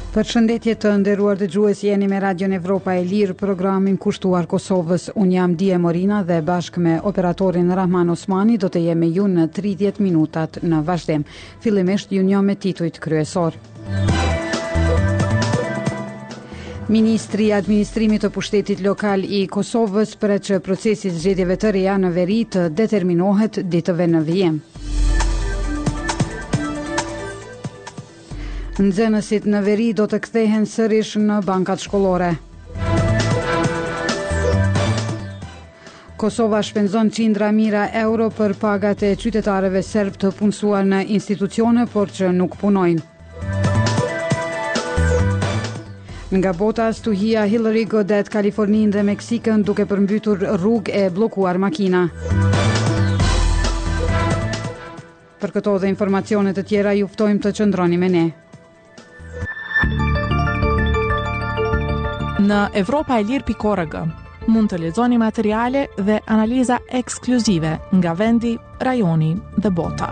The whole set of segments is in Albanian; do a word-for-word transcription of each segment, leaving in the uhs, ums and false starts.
Përshëndetje të nderuar dëgjues, jeni me Radion Evropa e Lirë, programin kushtuar Kosovës. Unë jam Dije Morina dhe bashkë me operatorin Rahman Osmani do të jemi ju në tridhjetë minutat në vazhdim. Fillimisht ju njoh me titujt kryesor. Ministri i Administrimit të Pushtetit Lokal i Kosovës për që procesi zgjedhjeve të reja në veri të determinohet ditëve në vijim. Nxënësit në veri do të kthehen sërish në bankat shkollore. Kosova shpenzon qindra mijëra euro për pagat e qytetarëve serb të punësuar në institucione, por që nuk punojnë. Nga bota, stuhia Hillary godet Kaliforninë dhe Meksikën duke përmbytur rrugë e bllokuar makina. Për këto dhe informacione të tjera ju ftojmë të qëndroni me ne. Në evropa e lirë pikë org mund të lexoni materiale dhe analiza ekskluzive nga vendi, rajoni dhe bota.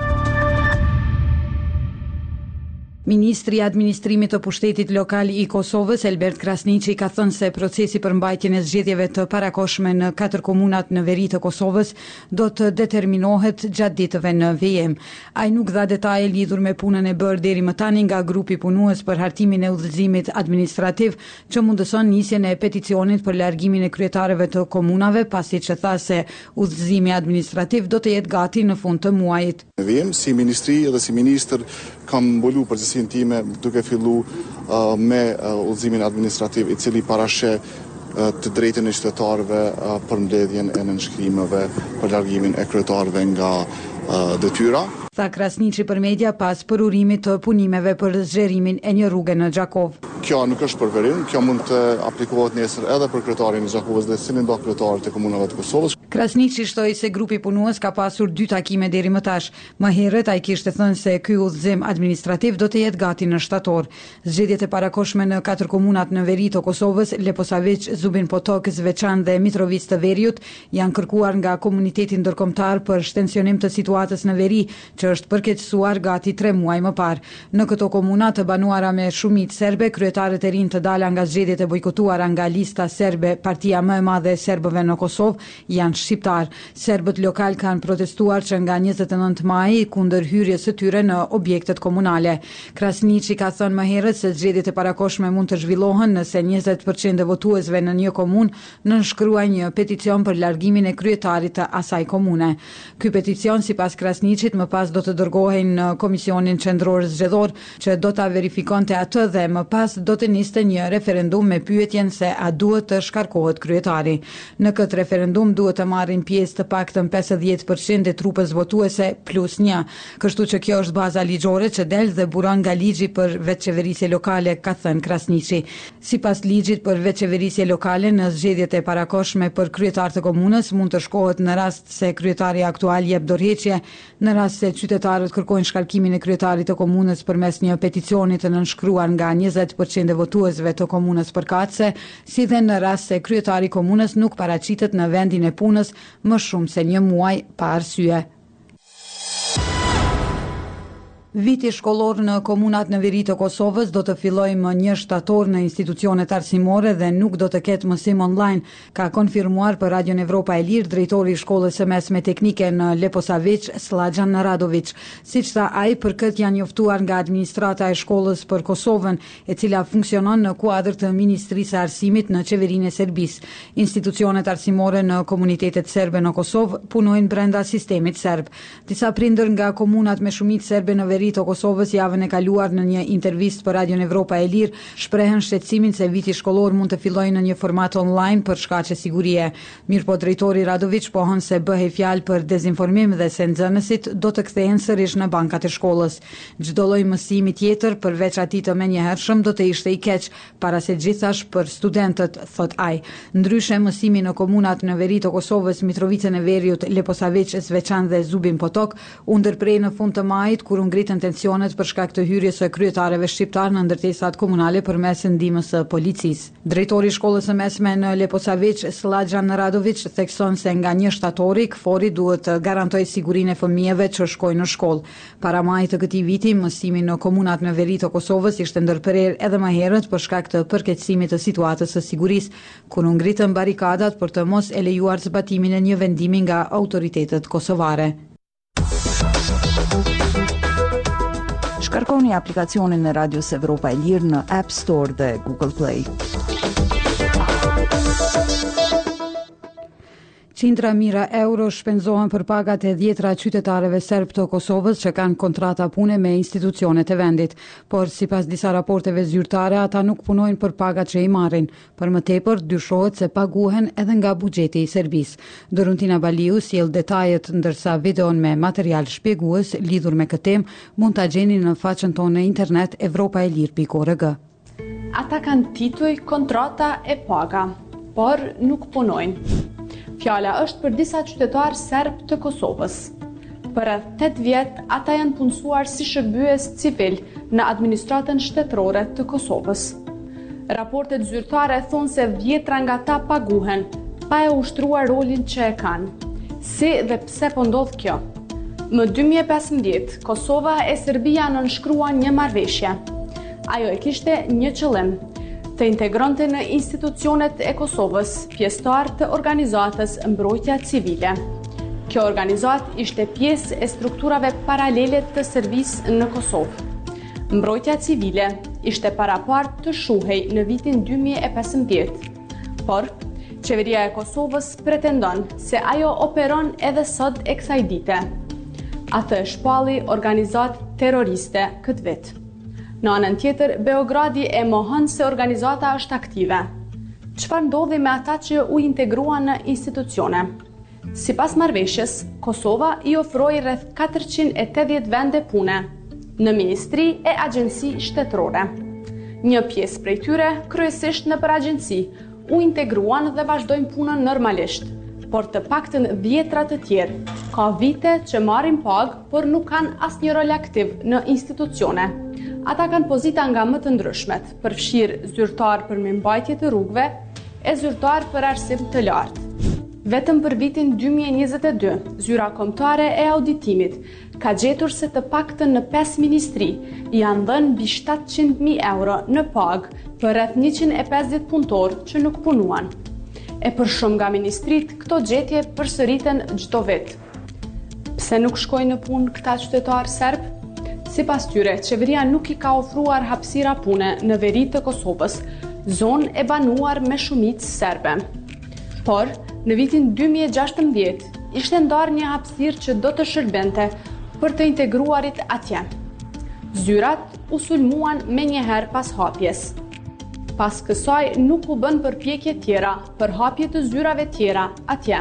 Ministri i Administrimit të Pushtetit Lokal i Kosovës, Elbert Krasniqi, ka thënë se procesi për mbajtjen e zgjedhjeve të parakoshme në katër komunat në veri të Kosovës do të determinohet gjatë ditëve në vijim. Ai nuk dha detaje lidhur me punën e bërë deri më tani nga grupi punues për hartimin e udhëzimit administrativ, që mundëson nisjen e peticionit për largimin e kryetarëve të komunave, pasi që tha se udhëzimi administrativ do të jetë gati në fund të muajit. Në vijim, si ministri dhe si ministër, kam mbulu përgjithësinë time duke fillu uh, me uh, udhëzimin administrativ i cili parashë uh, të drejtën e qytetarëve uh, për mbledhjen e nënshkrimeve për largimin e kryetarëve nga uh, detyra. Tha Krasniqi për media pas përurimit të punimeve për zgjerimin e një rruge në Gjakov. Kjo nuk është përverim, kjo mund të aplikohet nesër edhe për kryetarin e Gjakovës dhe cilin do kryetarët e komunave të Kosovës. Krasniqi shtoi se grupi punues ka pasur dy takime deri më tash. Më herët ai kishte thënë se ky udhëzim administrativ do të jetë gati në shtator. Zgjedhjet e parakoshme në katër komunat në veri të Kosovës, Leposavić, Zubin Potok, Zveçan dhe Mitrovica të Veriut, janë kërkuar nga komuniteti ndërkombëtar për shtensionim të situatës në veri, që është përkeqësuar gati tre muaj më parë. Në këto komuna të banuara me shumicë serbe, kryetarët e rinj të dala nga zgjedhjet e bojkotuara nga lista serbe, partia më e madhe e serbëve në Kosovë, janë shqiptar. Serbët lokal kanë protestuar që nga njëzet e nëntë maj kundër hyrjes së tyre në objektet komunale. Krasniqi ka thënë më herët se zgjedhjet e parakoshme mund të zhvillohen nëse njëzet përqind e votuesve në një komunë nënshkruajnë një peticion për largimin e kryetarit të asaj komune. Ky peticion, sipas Krasniqit, më pas do të dërgohen në Komisionin Qendror Zgjedhor, që do ta verifikonte atë dhe më pas do të niste një referendum me pyetjen se a duhet të shkarkohet kryetari. Në këtë referendum duhet të marrin pjesë të paktën pesëdhjetë përqind e trupës votuese plus një. Kështu që kjo është baza ligjore që del dhe buron nga ligji për vetëqeverisje lokale, ka thënë Krasniqi. Sipas ligjit për vetëqeverisje lokale, në zgjedhjet e parakoshme për kryetar të komunës mund të shkohet në rast se kryetari aktual jep dorëheqje, në rast se qytetarët kërkojnë shkarkimin e kryetarit të komunës përmes një peticioni të nënshkruar nga njëzet përqind e votuesve të komunës përkatëse, si dhe në rast se kryetari i komunës nuk paraqitet në vendin e punës më shumë se një muaj pa arsye. Viti shkollor në komunat në veri të Kosovës do të fillojë më një shtator në institucionet arsimore dhe nuk do të ketë mësim online, ka konfirmuar për Radion Evropa e Lirë drejtori i shkollës së mesme teknike në Leposavić, Slađan Radović. Siç tha ai, për këtë janë njoftuar nga administrata e shkollës për Kosovën, e cila funksionon në kuadër të Ministrisë së Arsimit në qeverinë e Serbisë. Institucionet arsimore në komunitetet serbe në Kosovë punojnë brenda sistemit serb. Disa prindër nga komunat me shumicë serbe në veri të Kosovës javën e kaluar në një intervistë për Radion Evropa e Lirë shprehen shqetësimin se viti shkollor mund të fillojë në një format online për shkaqe sigurie. Mirëpo drejtori Radović pohon se bëhej fjalë për dezinformim dhe se nxënësit do të kthehen sërish në bankat e shkollës. Çdo lloj mësimi tjetër përveç atij të menjëhershëm do të ishte i keq, para se gjithash për studentët, thot ai. Ndryshe, mësimi në komunat në veri të Kosovës, Mitrovicën e Veriut, Leposavić, Zveçan dhe Zubin Potok u ndërprej në fund të majit kur u ngritën ngritën tensionet për shkak të hyrjes së kryetarëve shqiptar në ndërtesat komunale përmes ndihmës së policisë. Drejtori i shkollës së mesme në Leposavić, Sladjan Radović, thekson se nga një shtatori KFOR-i duhet të garantojë sigurinë e fëmijëve që shkojnë në shkollë. Para majit të këtij viti, mësimi në komunat në veri të Kosovës ishte ndërprerë edhe më herët për shkak të përkeqësimit të situatës së sigurisë, kur u ngritën barikadat për të mos e lejuar zbatimin e një vendimi nga autoritetet kosovare. Shkarkoni aplikacionin e Radios Evropa e Lirë në App Store dhe Google Play. Qindra mijëra euro shpenzohen për pagat e dhjetra qytetarëve serb të Kosovës që kanë kontrata pune me institucionet e vendit, por sipas disa raporteve zyrtare ata nuk punojnë për pagat që i marrin. Për më tepër dyshohet se paguhen edhe nga buxheti i Serbisë. Doruntina Baliu sjell detajet, ndërsa videon me material shpjegues lidhur me këtë temë mund ta gjeni në faqen tonë në internet evropa e lirë pikë org. Ata kanë tituj, kontrata e paga, por nuk punojnë. Fjala është për disa qytetarë serb të Kosovës. Për rreth tetë vjet, ata janë punësuar si shërbyes civil në administratën shtetërore të Kosovës. Raportet zyrtare thonë se dhjetra nga ta paguhen, pa e ushtruar rolin që e kanë. Si dhe pse po ndodh kjo? Më dy mijë e pesëmbëdhjetë, Kosova e Serbia nënshkruan një marrëveshje. Ajo e kishte një qëllim: të integronte në institucionet e Kosovës pjesëtar të organizatës Mbrojtja Civile. Kjo organizat ishte pjesë e strukturave paralele të Serbisë në Kosovë. Mbrojtja Civile ishte parapart të shuhej në vitin dy mijë e pesëmbëdhjetë, por qeveria e Kosovës pretendon se ajo operon edhe sot e kësaj dite. Atë e shpalli organizat terroriste këtë vit. Në anën tjetër, Beogradi e mohon se organizata është aktive. Çfarë ndodhi me ata që u integruan në institucione? Sipas marrëveshjes, Kosova i ofroi rreth katërqind e tetëdhjetë vende pune në ministri e agjenci shtetërore. Një pjesë prej tyre, kryesisht nëpër agjenci, u integruan dhe vazhdojnë punën normalisht, por të paktën dhjetra të tjerë ka vite që marrin pagë, por nuk kanë asnjë rol aktiv në institucione. Ata kanë pozita nga më të ndryshmet, përfshirë zyrtar për mirëmbajtje të rrugëve e zyrtar për arsim të lartë. Vetëm për vitin dy mijë e njëzet e dy, zyra kombëtare e auditimit ka gjetur se të paktën në pesë ministri janë dhënë mbi shtatëqind mijë euro në pagë për rreth njëqind e pesëdhjetë punëtorë që nuk punuan. E për shumë nga ministrit, këto gjetje përsëriten çdo vit. Pse nuk shkojnë në punë këta qytetarë serb? Sipas tyre, qeveria nuk i ka ofruar hapësira pune në veri të Kosovës, zonë e banuar me shumicë serbe. Por, në vitin dy mijë e gjashtëmbëdhjetë, ishte ndarë një hapësirë që do të shërbente për të integruarit atje. Zyrat u sulmuan me njëherë pas hapjes. Pas kësaj nuk u bën përpjekje tjera për hapje të zyrave tjera atje.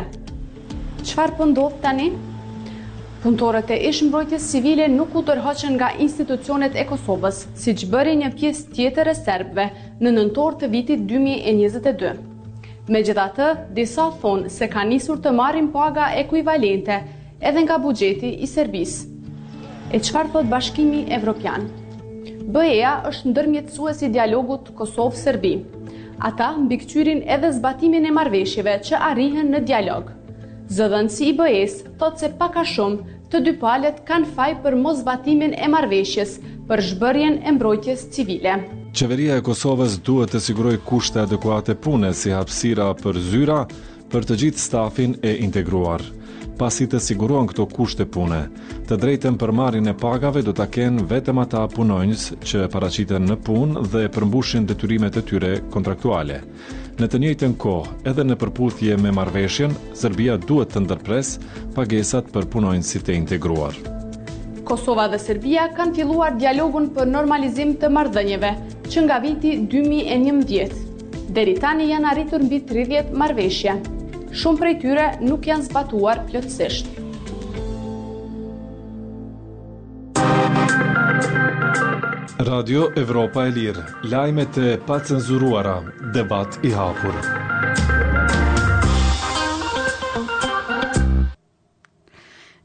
Çfarë po ndodh tani? Punëtorët e ish mbrojtjes civile nuk u tërhoqën nga institucionet e Kosovës, siç bëri një pjesë tjetër e serbëve në nëntor të vitit dy mijë e njëzet e dy. Megjithatë, disa thonë se ka nisur të marrin paga ekuivalente edhe nga buxheti i Serbisë. E çfarë thot Bashkimi Evropian? B E A është ndërmjetësues i dialogut Kosovë-Serbi. Ata mbikëqyrin edhe zbatimin e marrëveshjeve që arrihen në dialog. Zëdhënësi i B E-s thot se pak a shumë të dy palët kanë faj për mos zbatimin e marrëveshjes për zhbërjen e mbrojtjes civile. Qeveria e Kosovës duhet të sigurojë kushte adekuate pune si hapësira për zyra për të gjithë stafin e integruar. Pasi të sigurohen këto kushte pune, të drejtën për marrjen e pagave do ta kenë vetëm ata punonjës që paraqiten në punë dhe përmbushin detyrimet e tyre kontraktuale. Në të njëjtën kohë, edhe në përputhje me marrëveshjen, Serbia duhet të ndërpresë pagesat për punonjësit e integruar. Kosova dhe Serbia kanë filluar dialogun për normalizim të marrëdhënieve, që nga viti dy mijë e njëmbëdhjetë. Deri tani janë arritur mbi tridhjetë marrëveshje. Shumë prej tyre nuk janë zbatuar plotësisht. Radio Evropa e Lirë, lajmet e pacenzuruara, debat i hapur.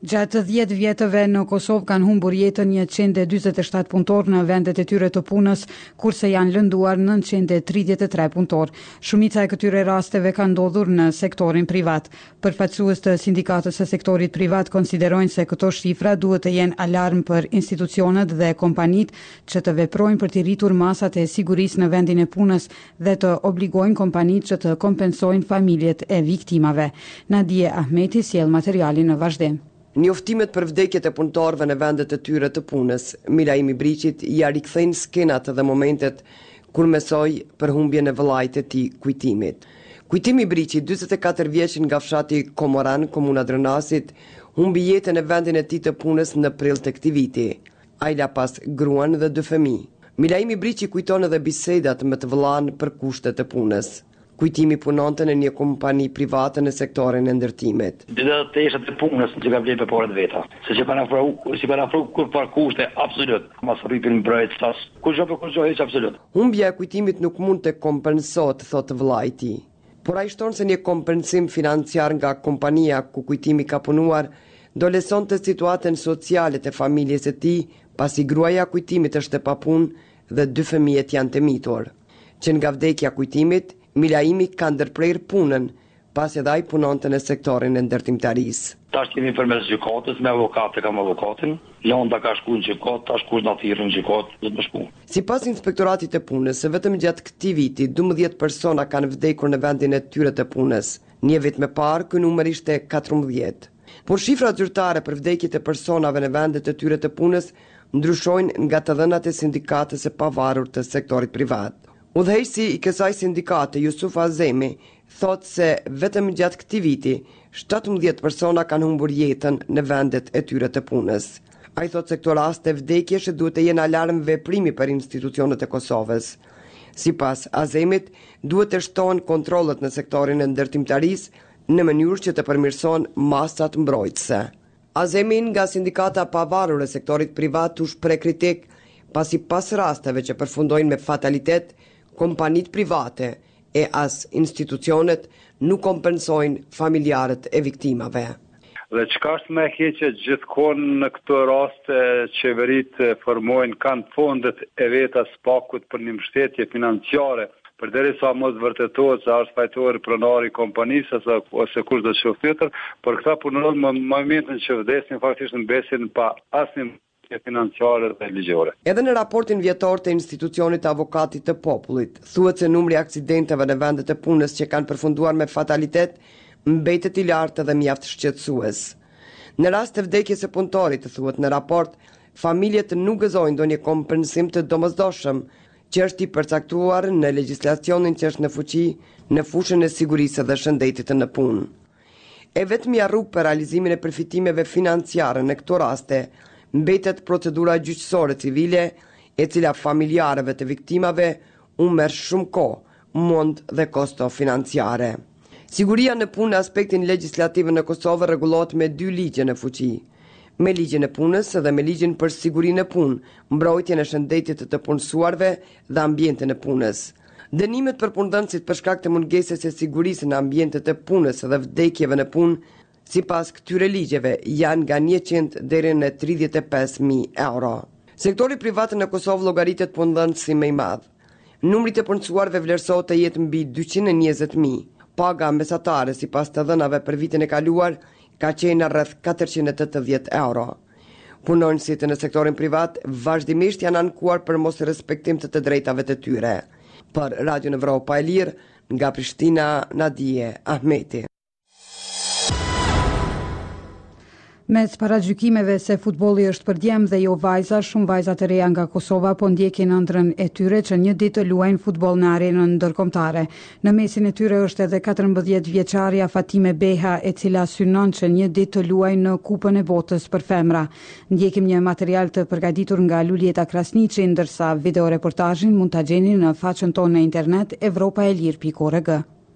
Gjatë dhjetë vjetëve në Kosovë kanë humbur jetën njëqind e dyzet e shtatë punëtor në vendet e tyre të punës, kurse janë lënduar nëntëqind e tridhjetë e tre punëtor. Shumica e këtyre rasteve kanë ndodhur në sektorin privat. Përfaqësues të sindikatës së sektorit privat konsiderojnë se këto shifra duhet të jenë alarm për institucionet dhe kompanitë që të veprojnë për të rritur masat e sigurisë në vendin e punës dhe të obligojnë kompanitë që të kompensojnë familjet e viktimave. Nadie Ahmeti sjell materialin në vazhdim. Njoftimet për vdekjet e punëtorëve në vendet e tyre të punës, Milaimi Briqit ja rikthejnë skenat dhe momentet kur mesoj për humbjen e vëllait e tij kujtimit. Kujtimi Briqit, dyzet e katër vjeç nga fshati Komoran, komuna Drënasit, humbi jetën në vendin e tij të punës në prill të këtij viti. Ai la pas gruan dhe dy fëmijë. Milaimi Briqit kujton edhe bisedat me të vëllain për kushtet e punës. Kujtimi punonte në një kompani private në sektorin e ndërtimit. Dhe të eshat e punës që ka vlerë për porët veta. Se që kanë afru, si kanë afru kur par kushte absolut. Mas rripin mbrojt sas. Kur gjo për kur gjo heq absolut. Humbja e kujtimit nuk mund të kompensot, thotë vëllai i tij. Por ai shton se një kompensim financiar nga kompania ku kujtimi ka punuar do lesonte situatën sociale të familjes së tij, pasi gruaja kujtimit është e papunë dhe dy fëmijët janë të mitur. Që nga vdekja kujtimit, Milaimi ka ndërprer punën, pas edhe ai punonte në sektorin e ndërtimtarisë. Tash kemi përmes gjykatës, me avokatë kam avokatin, Londa ka shku në gjykatë, tash kush na thirrën në gjykatë, do të më shku. Sipas inspektoratit të punës, vetëm gjatë këtij viti, dymbëdhjetë persona kanë vdekur në vendin e tyre të punës. Një vit më parë, ky numër ishte katërmbëdhjetë. Por shifrat zyrtare për vdekjet e personave në vendet e tyre të punës ndryshojnë nga të dhënat e sindikatës së pavarur të sektorit privat. Udhëheqësi i kësaj sindikate, Jusuf Azemi, thot se vetëm gjatë këtij viti, shtatëmbëdhjetë persona kanë humbur jetën në vendet e tyre të punës. Ai thot se këto raste vdekjesh duhet të jenë alarm veprimi për institucionet e Kosovës. Sipas Azemit, duhet të shtohen kontrollet në sektorin e ndërtimtarisë në mënyrë që të përmirëson masat mbrojtëse. Azemi nga sindikata pavarur e sektorit privat u shpreh kritik pasi pas rasteve që përfundojnë me fatalitet, kompanitë private e as institucionet nuk kompensojnë familjarët e viktimave. Dhe çka është më e keqe, gjithkohë në këto raste qeveritë formojnë kanë fondet e veta spakut për një mbështetje financiare, përderisa mos vërtetohet se është fajtor pronari i kompanisë ose ose kush do të qoftë tjetër, por këta punonjë në momentin që vdesin faktikisht mbesin pa asnjë financiare dhe ligjore. Edhe në raportin vjetor të institucionit të avokatit të popullit, thuhet se numri i aksidenteve në vendet e punës që kanë përfunduar me fatalitet mbetet i lartë dhe mjaft shqetësues. Në rast të vdekjes së punëtorit, thuhet në raport, familjet nuk gëzojnë ndonjë kompensim të domosdoshëm që është i përcaktuar në legjislacionin që është në fuqi në fushën e sigurisë dhe shëndetit në punë. E vetmi rrugë për realizimin e përfitimeve financiare në këto raste mbetet procedura gjyqësore civile, e cila familjarëve të viktimave u merr shumë kohë, mund dhe kosto financiare. Siguria në punë në aspektin legjislativ në Kosovë rregullohet me dy ligje në fuqi. Me ligjin e punës dhe me ligjin për sigurinë e punë, mbrojtjen e shëndetit të punësuarve dhe ambientin e punës. Dënimet për punëdhënësit për shkak të mungesës së sigurisë në ambientet e punës dhe vdekjeve në punë, sipas këtyre ligjeve, janë nga njëqind deri në tridhjetë e pesë mijë euro. Sektori privat në Kosovë llogaritet punëdhënës si më i madh. Numri të punësuarve vlerësohet të jetë mbi dyqind e njëzet mijë. Paga mesatare sipas të dhënave për vitin e kaluar ka qenë rreth katërqind e tetëdhjetë euro. Punonësit në sektorin privat vazhdimisht janë ankuar për mos respektim të të drejtave të tyre. Për Radio Evropa e Lirë, nga Prishtina, Nadie Ahmeti. Mes paragjykimeve se futbolli është për djem dhe jo vajza, shumë vajza të reja nga Kosova po ndjekin ëndrrën e tyre që një ditë të luajnë futboll në arenën ndërkombëtare. Në mesin e tyre është edhe katërmbëdhjetë vjeçaria Fatime Beha, e cila synon që një ditë të luajë në Kupën e Botës për femra. Ndjekim një material të përgatitur nga Lulieta Krasniqi, ndërsa videoreportazhin mund ta gjeni në faqen tonë në internet evropaelir pikë org.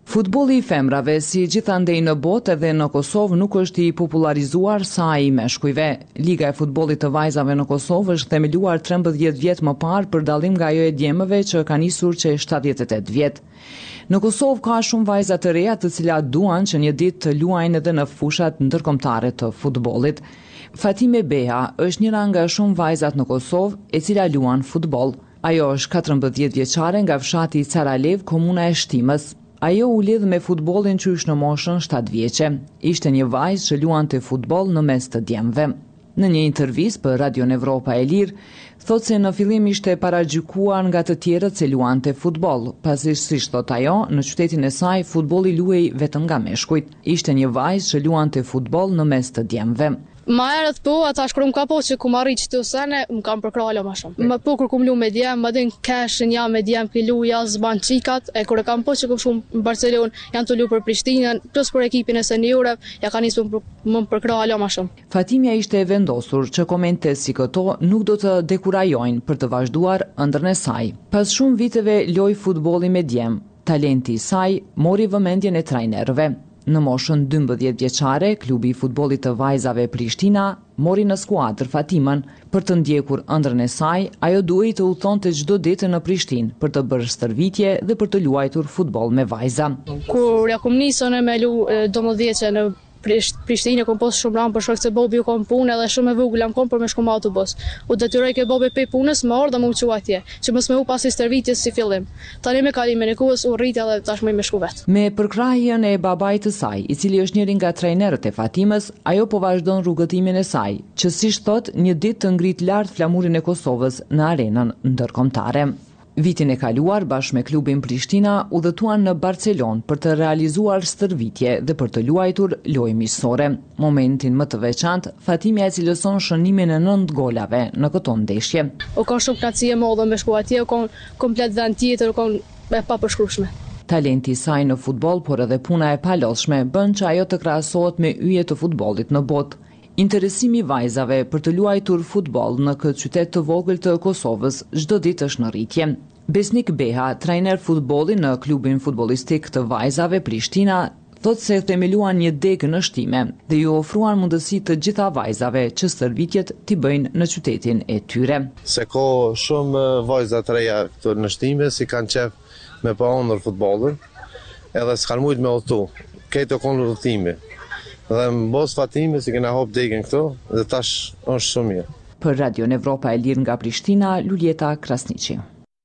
Futbolli i femrave, si gjithandej në botë edhe në Kosovë, nuk është i popularizuar sa i meshkujve. Liga e futbollit të vajzave në Kosovë është themeluar trembëdhjetë vjet më parë për dallim nga ajo e djemëve që ka nisur që shtatëdhjetë e tetë vjet. Në Kosovë ka shumë vajza të reja të cilat duan që një ditë të luajnë edhe në fushat ndërkombëtare të futbollit. Fatime Beha është njëra nga shumë vajzat në Kosovë e cila luan futboll. Ajo është katërmbëdhjetë vjeçare nga fshati Caralev, komuna e Shtimës. Ajo u lidh me futbollin qysh në moshën shtatë vjeçe. Ishte një vajzë që luante futboll në mes të djemve. Në një intervistë për Radio Evropa e Lirë, thotë se në fillim ishte paragjykuar nga të tjerët se luante futboll, pasi siç thot ajo, në qytetin e saj futbolli luhej vetëm nga meshkujt. Ishte një vajzë që luante futboll në mes të djemve. Ma herët po, ata shkrum ka po që ku ma rritë që të sene, më kam përkralo ma shumë. Më po kër kum lu me djem, më din keshin ja me djem ki lu, ja zban qikat, e kër e kam po që kum shumë në Barcelon, janë të lu për Prishtinën, plus për ekipin e seniorev, ja ka nisë më, më përkralo ma shumë. Fatimja ishte e vendosur që komente si këto nuk do të dekurajojnë për të vazhduar ëndrrën e saj. Pas shumë viteve loj futbolli me djem, talenti i saj mori vëmendjen e trajnerëve. Në moshën dymbëdhjetë vjeçare, klubi i futbollit të vajzave Prishtina mori në skuadër Fatimën. Për të ndjekur ëndrrën e saj, ajo duhej të udhëtonte çdo ditë në Prishtinë për të bërë stërvitje dhe për të luajtur futboll me vajza. Kur ja kum nisën me lu dodhjetë në Prishtinë kom pas shumë ram për shkak se bobi u kom punë edhe shumë e vogël am kom për me shku me autobus. U detyroj ke bobi pe punës më ardha më u çu atje, që mos më u pasi stërvitjes si fillim. Tani me kalimin e kohës u rrit edhe tashmë më shku vet. Me përkrahjen e babait të saj, i cili është njëri nga trajnerët e Fatimës, ajo po vazhdon rrugëtimin e saj, që siç thot, një ditë të ngrit lart flamurin e Kosovës në arenën ndërkombëtare. Vitin e kaluar, bashkë me klubin Prishtina, udhëtuan në Barcelon për të realizuar stërvitje dhe për të luajtur lojë miqësore. Momentin më të veçantë, Fatimja e cilëson shënimin e nëntë golave në këto ndeshje. U ka shumë kënaqësi e madhe me shku atje, u ka komplet vend tjetër, u ka e papërshkrueshme. Talenti i saj në futboll, por edhe puna e palodhshme bën që ajo të krahasohet me yje të futbollit në botë. Interesimi i vajzave për të luajtur futboll në këtë qytet të vogël të Kosovës çdo ditë është në rritje. Besnik Beha, trajner futbolli në klubin futbollistik të vajzave Prishtina, thotë se themeluan një degë në shtime dhe ju ofruan mundësi të gjitha vajzave që stërvitjet t'i bëjnë në qytetin e tyre. Se ka shumë vajza të reja këtu në shtime si kanë qef me pa ëndër futbollin, edhe s'kan mujt me udhëtu. Këto kanë udhëtime. Dhe më bos Fatime si kena hop degën këto dhe tash është shumë mirë. Për Radio Evropa e Lirë nga Prishtina, Luljeta Krasniqi.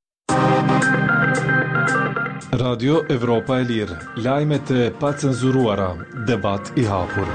Radio Evropa e Lirë, lajmet e pacenzuruara, debat i hapur.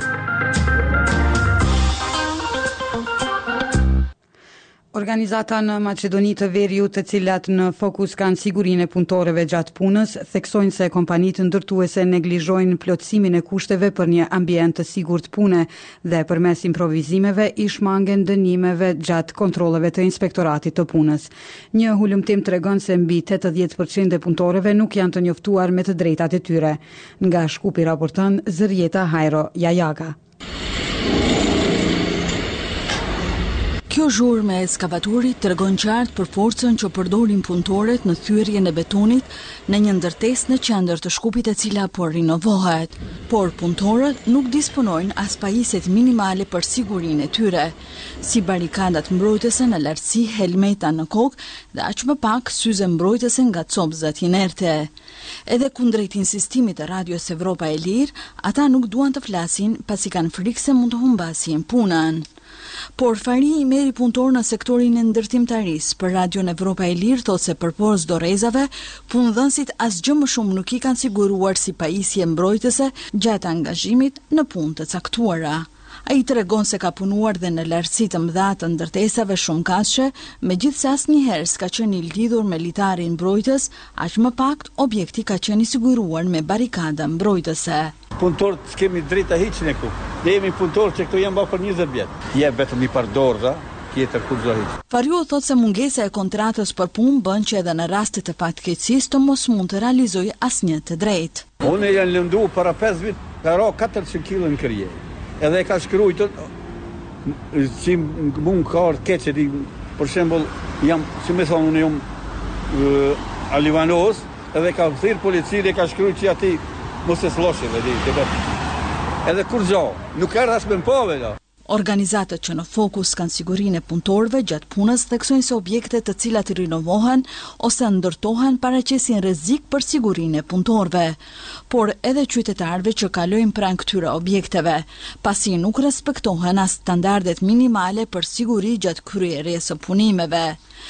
Organizata në Maqedoni të Veriut, të cilat në fokus kanë sigurinë e punëtorëve gjatë punës, theksojnë se kompanitë ndërtuese neglizhojnë plotësimin e kushteve për një ambient të sigurt pune dhe përmes improvizimeve i shmangen dënimeve gjatë kontrolleve të inspektoratit të punës. Një hulumtim tregon se mbi tetëdhjetë përqind e punëtorëve nuk janë të njoftuar me të drejtat e tyre. Nga Shkupi raporton Zërjeta Hajro Jajaga. Kjo zhurmë e ekskavatorit tregon qartë për forcën që përdorin punëtorët në thyerjen e betonit në një ndërtesë në qendër të Shkupit e cila po rinovohet. Por punëtorët nuk disponojnë as pajisjet minimale për sigurinë e tyre, si barikadat mbrojtëse në lartësi, helmeta në kokë dhe aq më pak syze mbrojtëse nga copëzat inerte. Edhe kundrejt insistimit të Radios Evropa e Lirë, ata nuk duan të flasin pasi kanë frikë se mund të humbasin punën. Por Fari i meri punëtor në sektorin e ndërtimtarisë për Radion Evropa e Lirë thotë se përpos dorezave, punëdhënësit asgjë më shumë nuk i kanë siguruar si pajisje mbrojtëse gjatë angazhimit në punë të caktuara. Ai tregon se ka punuar dhe në lartësi të mëdha të ndërtesave shumëkaqe, megjithse asnjëherë s'ka qenë i lidhur me litarin mbrojtës, aq më pak objekti ka qenë i siguruar me barikada mbrojtëse. Punëtorët s'kemi drejta hiç ne këtu. Ne jemi punëtorë që këtu janë bërë për njëzet vjet. Je vetëm i par dorza, tjetër kurrë hiç. Fariu thotë se mungesa e kontratës për punë bën që edhe në raste të fatkeqësisë të mos mund të realizojë asnjë të drejtë. Unë janë lëndu para pesë vjet, ka ra katërqind kilo në kërje. Edhe e ka shkrujtë si mund ka ardhë keqe, për shembull, jam, si me thonë, unë jam uh, Alivanos, edhe ka thirë polici dhe ka shkrujtë që ati mos e sloshe dhe di, që edhe kur gjo, nuk erë as me më pove, da. Organizatët që në fokus kanë sigurinë e punëtorëve gjatë punës theksojnë se objektet të cilat rinovohen ose ndërtohen paraqesin rrezik për sigurinë e punëtorëve, por edhe qytetarëve që kalojnë pranë këtyre objekteve, pasi nuk respektohen as standardet minimale për siguri gjatë kryerjes së punimeve.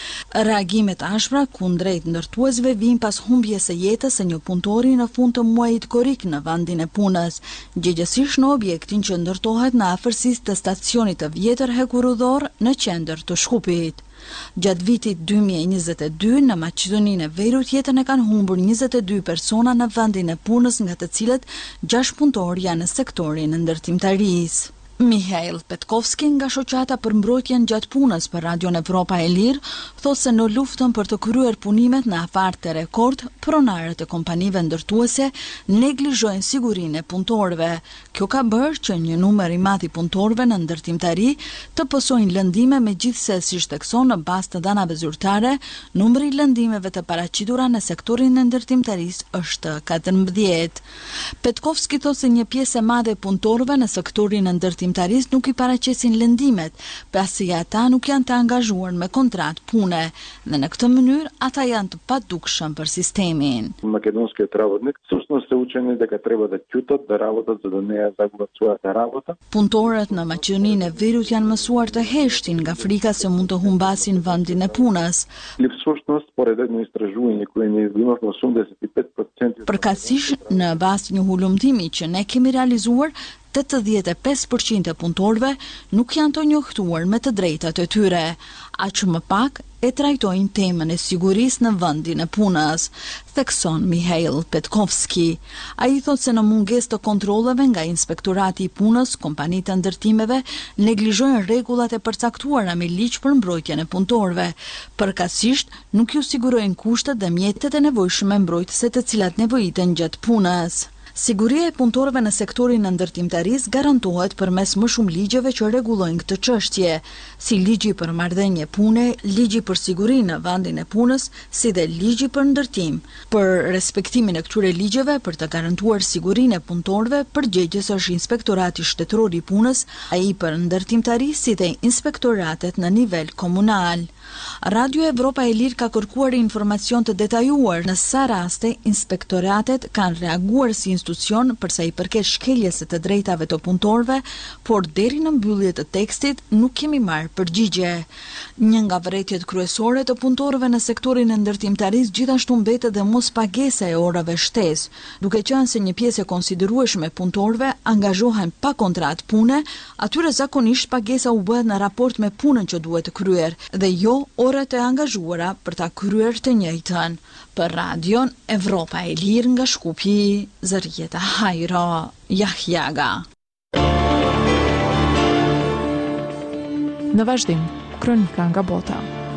Reagimet ashpra kundrejt ndërtuesve vijnë pas humbjes së jetës së një punëtori në fund të muajit korrik në vendin e punës, gjithsesi në objektin që ndërtohet në afërsisë të stacionit të vjetër hekurudhor në qendër të Shkupit. Gjatë vitit dy mijë e njëzet e dy në Maqedoninë e Veriut jetën e kanë humbur njëzet e dy persona në vendin e punës, nga të cilët gjashtë punëtorë janë në sektorin e ndërtimtarisë. Mihail Petkovski nga shoqata për mbrojtjen gjatë punës për Radion Evropa e Lirë thosë se në luftën për të kryer punimet në afar të rekord, pronarët e kompanive ndërtuese neglizhojnë sigurinë e punëtorëve. Kjo ka bërë që një numër i madh i punëtorëve në ndërtimtari të pësojnë lëndime, megjithse siç thekson në bazë të danave zyrtare, numri i lëndimeve të paraqitura në sektorin e ndërtimtarisë është katërmbëdhjetë. Petkovski thosë se një pjesë e madhe e punëtorëve në sektorin e ndërtimtarisë nuk i paraqesin lëndimet, pasi ata nuk janë të angazhuar me kontratë pune, dhe në këtë mënyrë ata janë të padukshëm për sistemin. Македонският работник всъщност е учени дека треба да ќутат, да работат за да не ја загубат својата работа. Punëtorët në Maqedoninë e Veriut janë mësuar të heshtin nga frika se mund të humbasin vendin e punës. Или всъщност според едно истражување кое ние имавме осемдесет и пет проценти. Përkatësisht, në bazë të një hulumtimi që ne kemi realizuar, tetëdhjetë e pesë përqind e punëtorëve nuk janë të njohtuar me të drejtat e tyre, aq më pak e trajtojnë temën e sigurisë në vendin e punës, thekson Mihail Petkovski. Ai thotë se në mungesë të kontrolleve nga Inspektorati i Punës, kompanitë të ndërtimeve neglizhojnë rregullat e përcaktuara me ligj për mbrojtjen e punëtorëve. Përkatësisht, nuk ju sigurojnë kushtet dhe mjetet e nevojshme mbrojtëse të cilat nevojiten gjatë punës. Siguria e punëtorëve në sektorin e ndërtimtarisë garantohet përmes më shumë ligjeve që rregullojnë këtë çështje, si ligji për marrëdhënie pune, ligji për siguri në vendin e punës, si dhe ligji për ndërtim. Për respektimin e këtyre ligjeve për të garantuar sigurinë e punëtorëve, përgjegjës është Inspektorati Shtetëror i Punës, ai për ndërtimtari, si dhe inspektoratet në nivel komunal. Radio Evropa e Lirë ka kërkuar informacion të detajuar në sa raste inspektoratet kanë reaguar si institucion përsa i përket shkeljes së të drejtave të punëtorëve, por deri në mbyllje të tekstit nuk kemi marrë përgjigje. Një nga vërejtjet kryesore të punëtorëve në sektorin e ndërtimtarisë gjithashtu mbetet dhe mospagesa e orave shtesë, duke qenë se një pjesë e konsiderueshme e punëtorëve angazhohen pa kontratë pune, atyre zakonisht pagesa u bëhet në raport me punën që duhet të kryer dhe jo orët e angazhuara për ta kryer të njëjtën. Për Radion Evropa e Lirë nga Shkupi, Zërjeta Hajra Jahjaga. Në vazhdim, kronika nga bota.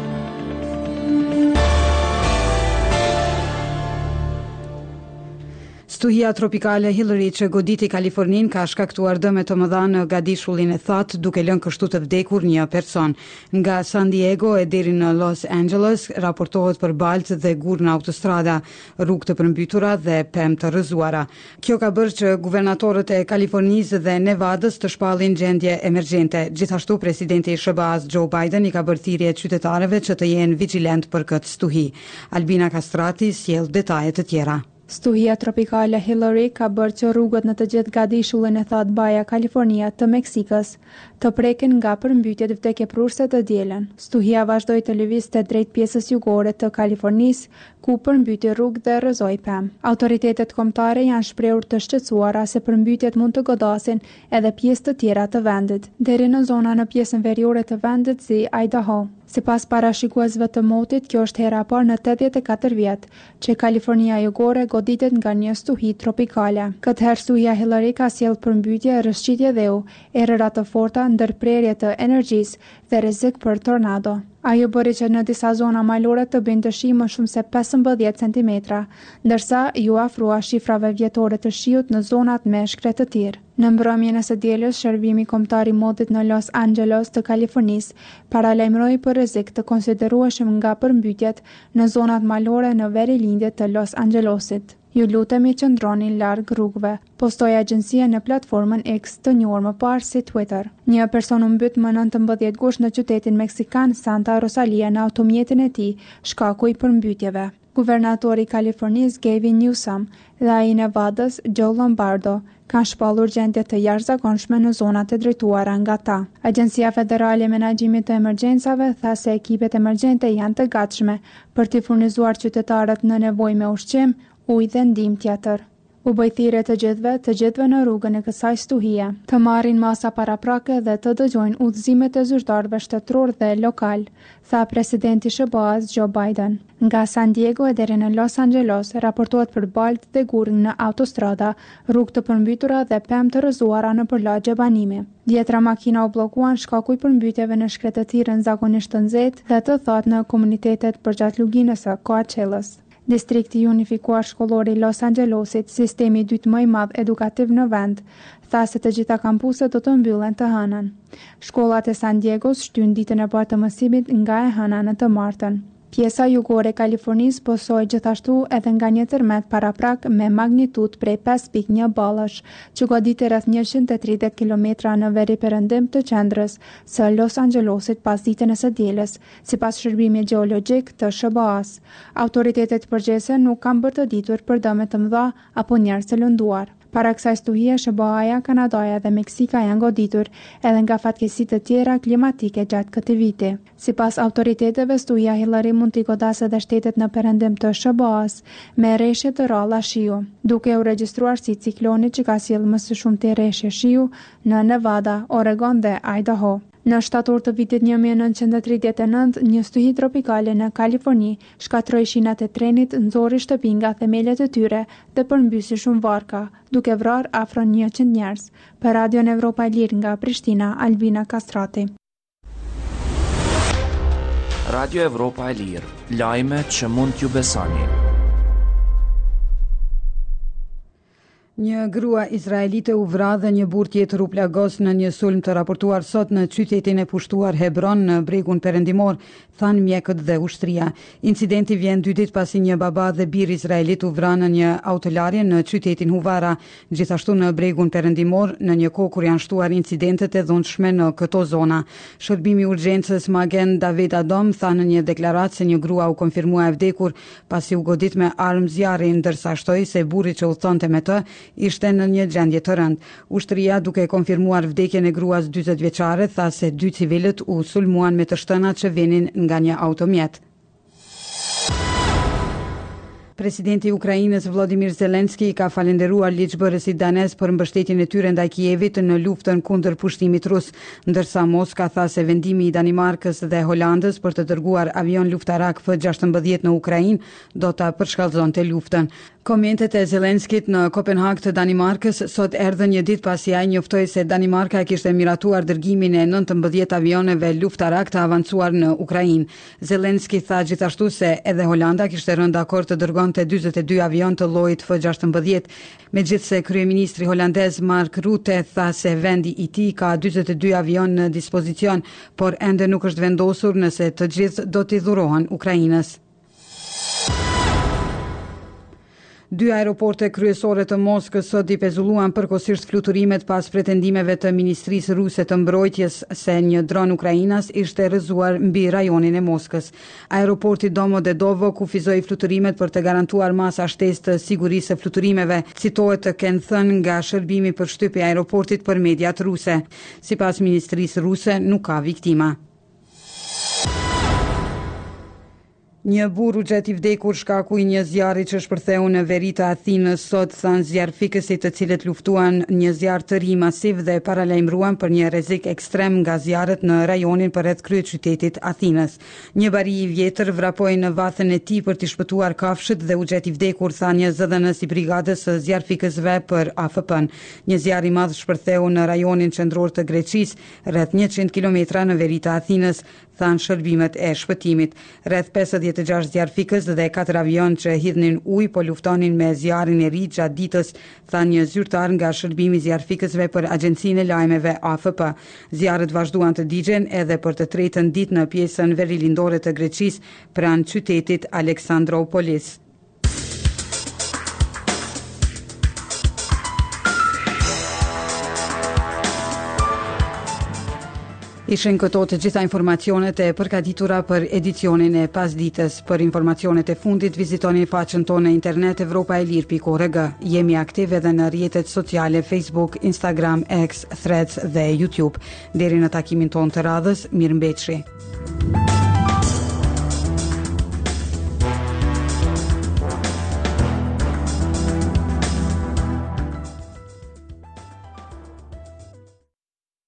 Stuhia tropikale Hillary që goditi Kalifornin ka shkaktuar dëme të mëdha në gadishullin e thatë, duke lënë kështu të vdekur një person. Nga San Diego e deri në Los Angeles raportohet për baltë dhe gur në autostrada, rrugë të përmbytura dhe pemë të rrëzuara. Kjo ka bërë që guvernatorët e Kalifornisë dhe Nevadës të shpallin gjendje emergjente. Gjithashtu presidenti i S B A-s Joe Biden i ka bërë thirrje qytetarëve që të jenë vigjilent për këtë stuhi. Albina Kastrati sjell detajet të tjera. Stuhia tropikale Hillary ka bërë që rrugët në të gjithë gadishullin e thatë Baja Kalifornia të Meksikës të preken nga përmbytjet vdekjeprurse të dielën. Stuhia vazhdoi të lëvizte drejt pjesës jugore të Kalifornisë, ku përmbyti rrugë dhe rrëzoi pemë. Autoritetet kombëtare janë shprehur të shqetësuara se përmbytjet mund të godasin edhe pjesë të tjera të vendit, deri në zona në pjesën veriore të vendit si Idaho. Sipas parashikuesve të motit, kjo është hera e parë në tetëdhjetë e katër vjet që Kalifornia jugore goditet nga një stuhi tropikale. Këtë herë stuhia Hillary ka sjellë përmbytje, rrëshqitje dheu, erëra të forta, ndërprerje të energjisë dhe rrezik për tornado. Ajo bëri që në disa zona malore të binte shi më shumë se pesëmbëdhjetë centimetra, ndërsa ju afrua shifrave vjetore të shiut në zonat me shkre të tirë. Në mbrëmjen e së dielës, shërbimi kombëtar i modit në Los Angeles të Kalifornisë paralajmëroi për rrezik të konsiderueshëm nga përmbytjet në zonat malore në verilindje të Los Angelesit. Ju lutemi qëndroni larg rrugëve, postoi agjencia në platformën X të njohur më parë si Twitter. Një person u mbyt më nëntëmbëdhjetë gusht në qytetin meksikan Santa Rosalia në automjetin e tij, shkaku i përmbytjeve. Guvernatori i Kalifornisë Gavin Newsom dhe ai i Nevadës Joe Lombardo kanë shpallur gjendje të jashtëzakonshme në zonat e drejtuara nga ta. Agjencia Federale e Menaxhimit të Emergjencave tha se ekipet emergjente janë të gatshme për t'i furnizuar qytetarët në nevojë me ushqim, ujë dhe ndihmë tjetër. U bëj thirrje të gjithëve, të gjithëve në rrugën e kësaj stuhie, të marrin masa paraprake dhe të dëgjojnë udhëzimet e zyrtarëve shtetëror dhe lokal, tha presidenti S B A-s Joe Biden. Nga San Diego e deri në Los Angeles raportohet për baltë dhe gurgë në autostrada, rrugë të përmbytura dhe pemë të rrëzuara në përlagje banimi. Dhjetra makina u bllokuan shkaku i përmbytjeve në shkretëtirën zakonisht të nxehtë dhe të thatë në komunitetet përgjatë luginës së Coachellës. Distrikti i unifikuar shkollor i Los Angelesit, sistemi i dytë më i madh edukativ në vend, tha se të gjitha kampuset do të mbyllen të hënën. Shkollat e San Diegos shtyn ditën e parë të mësimit nga e hëna në të martën. Pjesa jugore e Kalifornisë posoi gjithashtu edhe nga një tërmet paraprak me magnitudë prej pesë pikë një ballësh, që goditi rreth njëqind e tridhjetë kilometra në veriperëndim të qendrës së Los Angelesit pas ditën e së dielës, sipas shërbimit gjeologjik të S B A-s. Autoritetet përgjithëse nuk kanë bërë të ditur për dëme të mëdha apo njerëz të lënduar. Para kësaj stuhie, S B A-ja, Kanadaja dhe Meksika janë goditur edhe nga fatkeqësi të tjera klimatike gjatë këtij viti. Sipas autoriteteve, stuhia Hillary mund t'i godasë edhe shtetet në perëndim të S B A-s me rreshje të rralla shiu, duke u regjistruar si cikloni që ka sjellë më së shumti rreshje shiu në Nevada, Oregon dhe Idaho. Në shtator të vitit një mijë e nëntëqind e tridhjetë e nëntë, një stuhi tropikale në Kaliforni shkatroi shinat e trenit, nxorri shtëpi nga themelet e tyre dhe përmbysi shumë varka, duke vrarë afro njëqind njerëz. Për Radion Evropa e Lirë nga Prishtina, Albina Kastrati. Radio Evropa e Lirë, lajme që mund t'ju besoni. Një grua izraelite u vra dhe një burr tjetër u plagos në një sulm të raportuar sot në qytetin e pushtuar Hebron në bregun perëndimor, than mjekët dhe ushtria. Incidenti vjen dy ditë pasi një baba dhe bir izraelit u vranë në një autolarje në qytetin Huvara, gjithashtu në bregun perëndimor, në një kohë kur janë shtuar incidentet e dhunshme në këto zona. Shërbimi i urgjencës Magen David Adom tha në një deklaratë se një grua u konfirmua e vdekur pasi u godit me armë zjarri, ndërsa shtoi se burri që udhëtonte me të ishte në një gjendje të rëndë. Ushtria, duke konfirmuar vdekjen e gruas dyzet vjeçare, tha se dy civilët u sulmuan me të shtënat që vinin nga një automjet. Presidenti i Ukrainës Volodymyr Zelensky ka falenderuar ligjbërësit danez për mbështetjen e tyre ndaj Kievit në luftën kundër pushtimit rus, ndërsa Moska tha se vendimi i Danimarkës dhe Holandës për të dërguar avion luftarak F gjashtëmbëdhjetë në Ukrainë do ta përshkallëzonte luftën. Komentet e Zelenskit në Kopenhag të Danimarkës sot erdhën një ditë pasi ai njoftoi se Danimarka kishte miratuar dërgimin e nëntëmbëdhjetë avioneve luftarak të avancuar në Ukrainë. Zelensky tha gjithashtu se edhe Holanda kishte rënë dakord të dërgonte dyzet e dy avion të llojit F gjashtëmbëdhjetë, megjithse kryeministri holandez Mark Rutte tha se vendi i tij ka dyzet e dy avion në dispozicion, por ende nuk është vendosur nëse të gjithë do t'i dhurohen Ukrainës. Dy aeroporte kryesore të Moskës sot i pezulluan përkohësisht fluturimet pas pretendimeve të Ministrisë Ruse të Mbrojtjes se një dron ukrainas ishte rrëzuar mbi rajonin e Moskës. Aeroporti Domodedovo kufizoi fluturimet për të garantuar masa shtesë të sigurisë së fluturimeve, citohet të kenë thënë nga shërbimi për shtypje aeroportit për mediat ruse. Sipas Ministrisë Ruse nuk ka viktima. Një burr u gjet i vdekur shkaku i një zjarri që shpërtheu në veri të Athinës sot, thanë zjarrfikësit, të cilët luftuan një zjarr të ri masiv dhe paralajmëruan për një rrezik ekstrem nga zjarret në rajonin përreth kryeqytetit Athinës. Një bari i vjetër vrapoi në vathën e tij për t'i shpëtuar kafshët dhe u gjet i vdekur, tha një zëdhënës i brigadës së zjarrfikësve për A F P-n. Një zjarr i madh shpërtheu në rajonin qendror të Greqisë, rreth njëqind kilometra në veri të Athinës, thanë shërbimet e shpëtimit. Rreth pesëdhjetë e gjashtë zjarrfikës dhe katër avion që hidhnin ujë po luftonin me zjarrin e ri gjatë ditës, tha një zyrtar nga shërbimi i zjarrfikësve për Agjencinë e Lajmeve A F P. Zjarret vazhduan të digjen edhe për të tretën ditë në pjesën verilindore të Greqisë pranë qytetit Aleksandroupolis. Ishin këto të gjitha informacionet e përgatitura për edicionin e pasdites. Për informacionet e fundit, vizitoni faqen tonë në internet europa e lirë pikë org. Jemi aktiv edhe në rrjetet sociale Facebook, Instagram, X, Threads dhe YouTube. Deri në takimin tonë të radhës, mirëmbëjtje.